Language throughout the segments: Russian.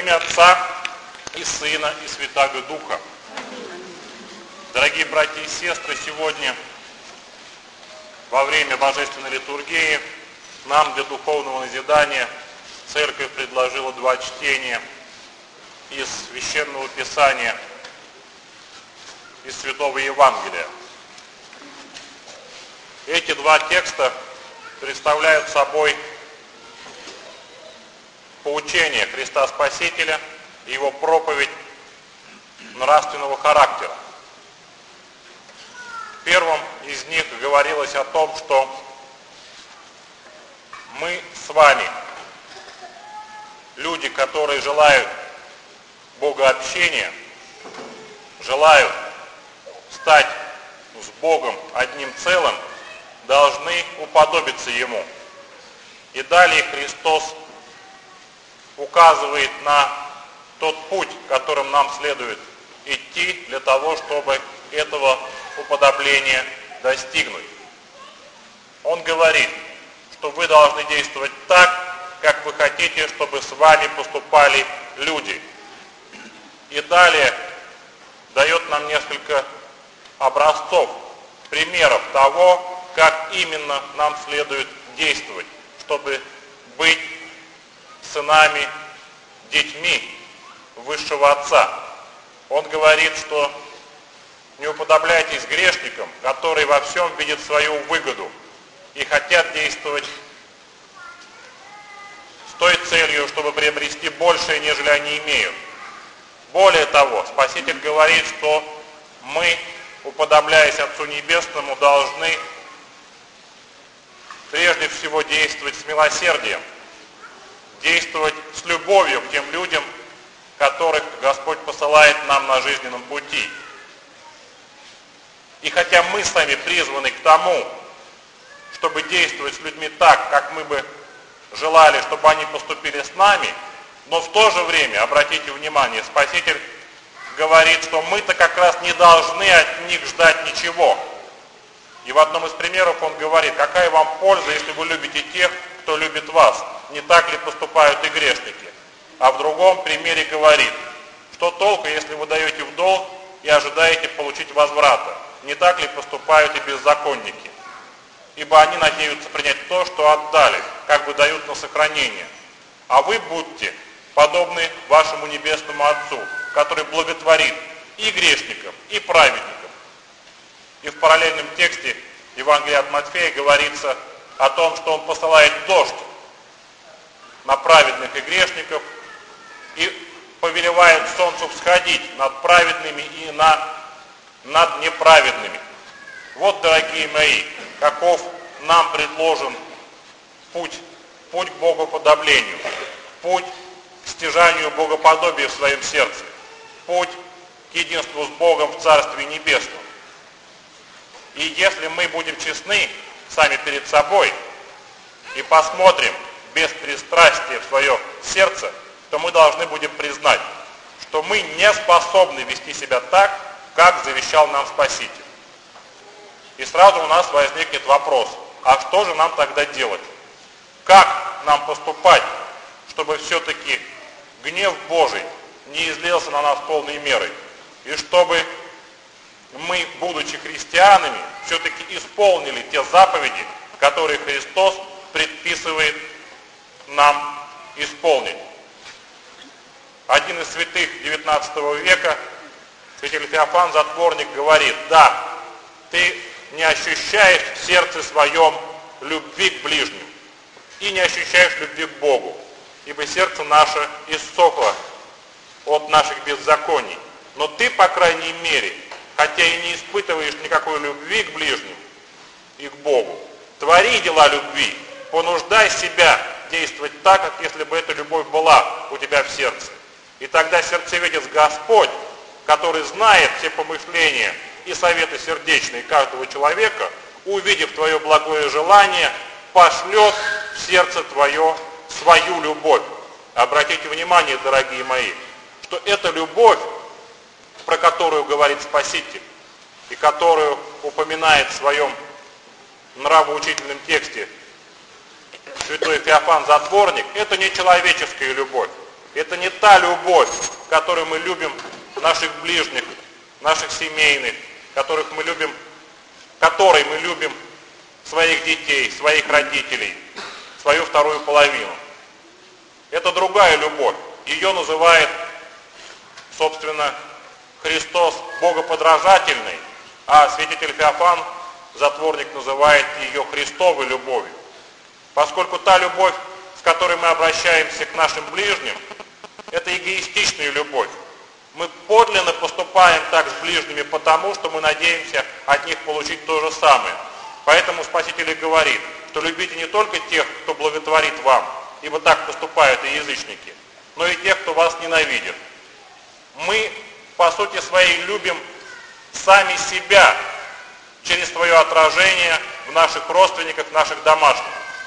имя Отца и Сына и Святаго Духа. Дорогие братья и сестры, сегодня во время Божественной литургии нам для духовного назидания Церковь предложила два чтения из Священного Писания, из Святого Евангелия. Эти два текста представляют собой поучение Христа Спасителя и Его проповедь нравственного характера. В первом из них говорилось о том, что мы с вами, люди, которые желают богообщения, желают стать с Богом одним целым, должны уподобиться Ему. И далее Христос указывает на тот путь, которым нам следует идти для того, чтобы этого уподобления достигнуть. Он говорит, что вы должны действовать так, как вы хотите, чтобы с вами поступали люди. И далее дает нам несколько образцов, примеров того, как именно нам следует действовать, чтобы быть сынами, детьми высшего Отца. Он говорит, что не уподобляйтесь грешникам, которые во всем видят свою выгоду и хотят действовать с той целью, чтобы приобрести большее, нежели они имеют. Более того, Спаситель говорит, что мы, уподобляясь Отцу Небесному, должны прежде всего действовать с милосердием, действовать с любовью к тем людям, которых Господь посылает нам на жизненном пути. И хотя мы сами призваны к тому, чтобы действовать с людьми так, как мы бы желали, чтобы они поступили с нами, но в то же время, обратите внимание, Спаситель говорит, что мы-то как раз не должны от них ждать ничего. И в одном из примеров он говорит, какая вам польза, если вы любите тех, кто любит вас, не так ли поступают и грешники? А в другом примере говорит, что толку, если вы даете в долг и ожидаете получить возврата, не так ли поступают и беззаконники? Ибо они надеются принять то, что отдали, как бы дают на сохранение. А вы будьте подобны вашему Небесному Отцу, который благотворит и грешникам, и праведникам. И в параллельном тексте Евангелия от Матфея говорится о том, что Он посылает дождь на праведных и грешников и повелевает солнцу всходить над праведными и над неправедными. Вот, дорогие мои, каков нам предложен путь к богоподоблению, путь к стяжанию богоподобия в своем сердце, путь к единству с Богом в Царстве Небесном. И если мы будем честны сами перед собой и посмотрим без пристрастия в свое сердце, то мы должны будем признать, что мы не способны вести себя так, как завещал нам Спаситель. И сразу у нас возникнет вопрос, а что же нам тогда делать? Как нам поступать, чтобы все-таки гнев Божий не излился на нас полной мерой, и чтобы мы, будучи христианами, все-таки исполнили те заповеди, которые Христос предписывает нам исполнить. Один из святых XIX века, святитель Феофан Затворник, говорит, да, ты не ощущаешь в сердце своем любви к ближним и не ощущаешь любви к Богу, ибо сердце наше иссохло от наших беззаконий. Но ты, по крайней мере, хотя и не испытываешь никакой любви к ближним и к Богу, твори дела любви, понуждай себя действовать так, как если бы эта любовь была у тебя в сердце. И тогда сердцеведец Господь, который знает все помышления и советы сердечные каждого человека, увидев твое благое желание, пошлет в сердце твое свою любовь. Обратите внимание, дорогие мои, что эта любовь, про которую говорит Спаситель, и которую упоминает в своем нравоучительном тексте святой Феофан Затворник, это не человеческая любовь. Это не та любовь, которой мы любим наших ближних, наших семейных, которой мы любим своих детей, своих родителей, свою вторую половину. Это другая любовь. Ее называет, собственно, Христос богоподражательной, а святитель Феофан, затворник, называет ее Христовой любовью. Поскольку та любовь, с которой мы обращаемся к нашим ближним, это эгоистичная любовь. Мы подлинно поступаем так с ближними потому, что мы надеемся от них получить то же самое. Поэтому Спаситель и говорит, что любите не только тех, кто благотворит вам, ибо так поступают и язычники, но и тех, кто вас ненавидит. Мы, по сути своей, любим сами себя через свое отражение в наших родственниках, в наших домашних.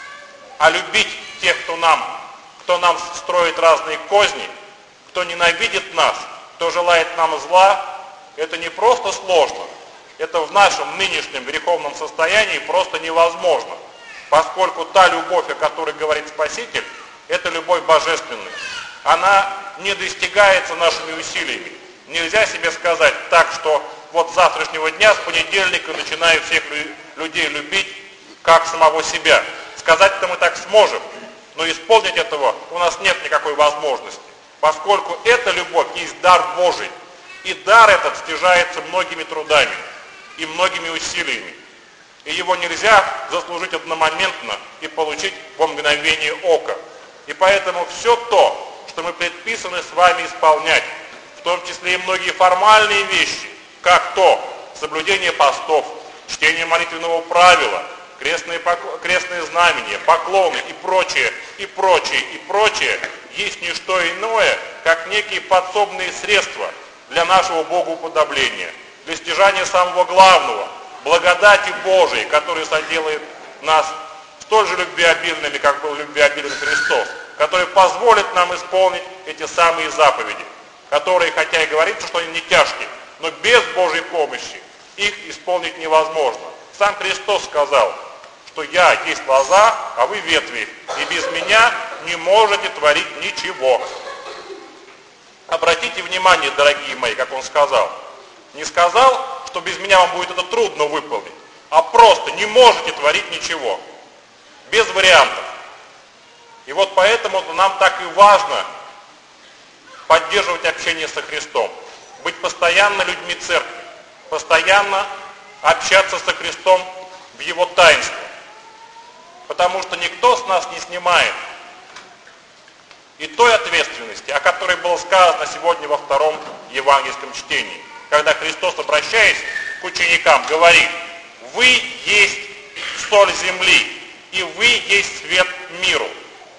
А любить тех, кто нам строит разные козни, кто ненавидит нас, кто желает нам зла, это не просто сложно, это в нашем нынешнем греховном состоянии просто невозможно, поскольку та любовь, о которой говорит Спаситель, это любовь божественная. Она не достигается нашими усилиями. Нельзя себе сказать так, что вот с завтрашнего дня, с понедельника начинаю всех людей любить, как самого себя. Сказать-то мы так сможем, но исполнить этого у нас нет никакой возможности, поскольку эта любовь есть дар Божий, и дар этот стяжается многими трудами и многими усилиями, и его нельзя заслужить одномоментно и получить во мгновение ока. И поэтому все то, что мы предписаны с вами исполнять, в том числе и многие формальные вещи, как то соблюдение постов, чтение молитвенного правила, крестные знамения, поклоны и прочее, и прочее, и прочее, есть не что иное, как некие подсобные средства для нашего богоуподобления, для стяжания самого главного, благодати Божией, которая соделает нас столь же любвеобильными, как был любвеобилен Христос, который позволит нам исполнить эти самые заповеди, которые, хотя и говорится, что они не тяжкие, но без Божьей помощи их исполнить невозможно. Сам Христос сказал, что я есть лоза, а вы ветви, и без меня не можете творить ничего. Обратите внимание, дорогие мои, как он сказал. Не сказал, что без меня вам будет это трудно выполнить, а просто не можете творить ничего. Без вариантов. И вот поэтому нам так и важно поддерживать общение со Христом, быть постоянно людьми церкви, постоянно общаться со Христом в Его таинстве. Потому что никто с нас не снимает и той ответственности, о которой было сказано сегодня во втором евангельском чтении, когда Христос, обращаясь к ученикам, говорит: «Вы есть соль земли, и вы есть свет миру».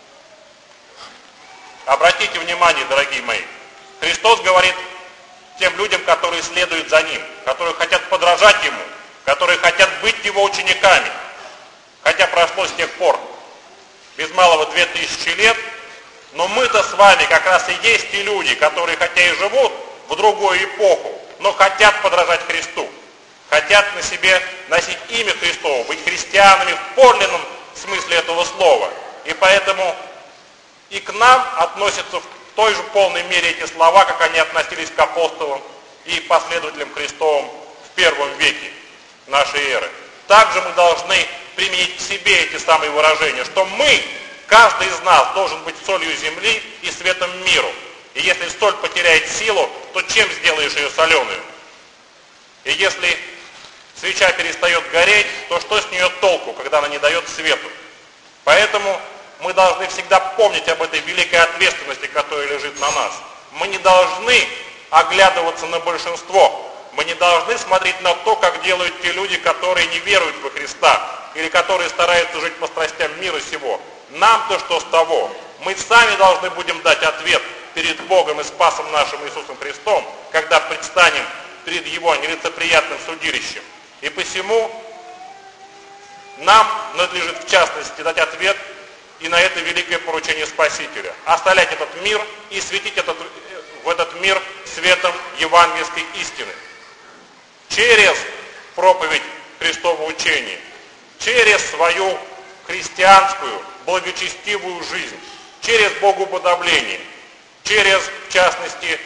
Обратите внимание, дорогие мои, Христос говорит тем людям, которые следуют за Ним, которые хотят подражать Ему, которые хотят быть Его учениками, хотя прошло с тех пор без малого 2000 лет, но мы-то с вами как раз и есть те люди, которые хотя и живут в другую эпоху, но хотят подражать Христу, хотят на себе носить имя Христово, быть христианами в подлинном смысле этого слова. И поэтому и к нам относятся в той же полной мере эти слова, как они относились к апостолам и последователям Христовым в первом веке нашей эры. Также мы должны применить к себе эти самые выражения, что мы, каждый из нас, должен быть солью земли и светом миру. И если соль потеряет силу, то чем сделаешь ее соленую? И если свеча перестает гореть, то что с нее толку, когда она не дает свету? Поэтому мы должны всегда помнить об этой великой ответственности, которая лежит на нас. Мы не должны оглядываться на большинство. Мы не должны смотреть на то, как делают те люди, которые не веруют во Христа, или которые стараются жить по страстям мира сего. Нам-то что с того? Мы сами должны будем дать ответ перед Богом и Спасом нашим Иисусом Христом, когда предстанем перед Его нелицеприятным судилищем. И посему нам надлежит в частности дать ответ и на это великое поручение Спасителя. Оставлять этот мир и светить в этот мир светом евангельской истины. Через проповедь Христового учения, через свою христианскую, благочестивую жизнь, через богоуподобление, через, в частности,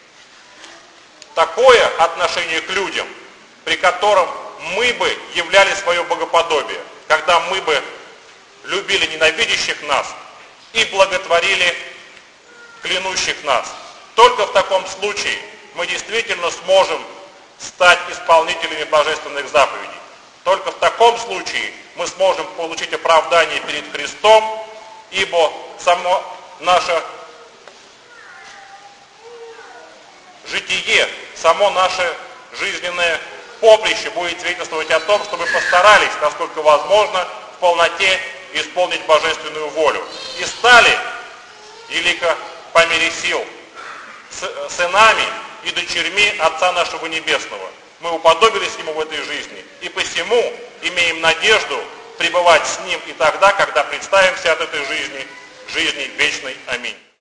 такое отношение к людям, при котором мы бы являли свое богоподобие, когда мы бы любили ненавидящих нас и благотворили клянущих нас. Только в таком случае мы действительно сможем стать исполнителями божественных заповедей. Только в таком случае мы сможем получить оправдание перед Христом, ибо само наше житие, само наше жизненное поприще будет свидетельствовать о том, что мы постарались, насколько возможно, в полноте исполнить божественную волю. И стали, велико по мере сил, сынами и дочерьми Отца нашего Небесного. Мы уподобились Ему в этой жизни, и посему имеем надежду пребывать с Ним и тогда, когда представимся от этой жизни вечной. Аминь.